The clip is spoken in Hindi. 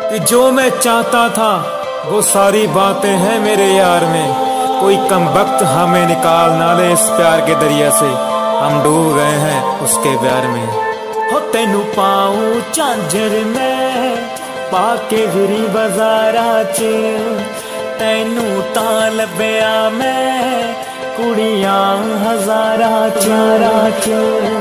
कि जो मैं चाहता था वो सारी बातें हैं मेरे यार में। कोई कम वक्त हमें निकाल ना ले इस प्यार के दरिया से, हम डूब गए हैं उसके प्यार में। हो तेनू पाऊं झांझर में पाके फिरी बाजारा च, तेनू तां लभया मैं कुड़ियां हजारा च।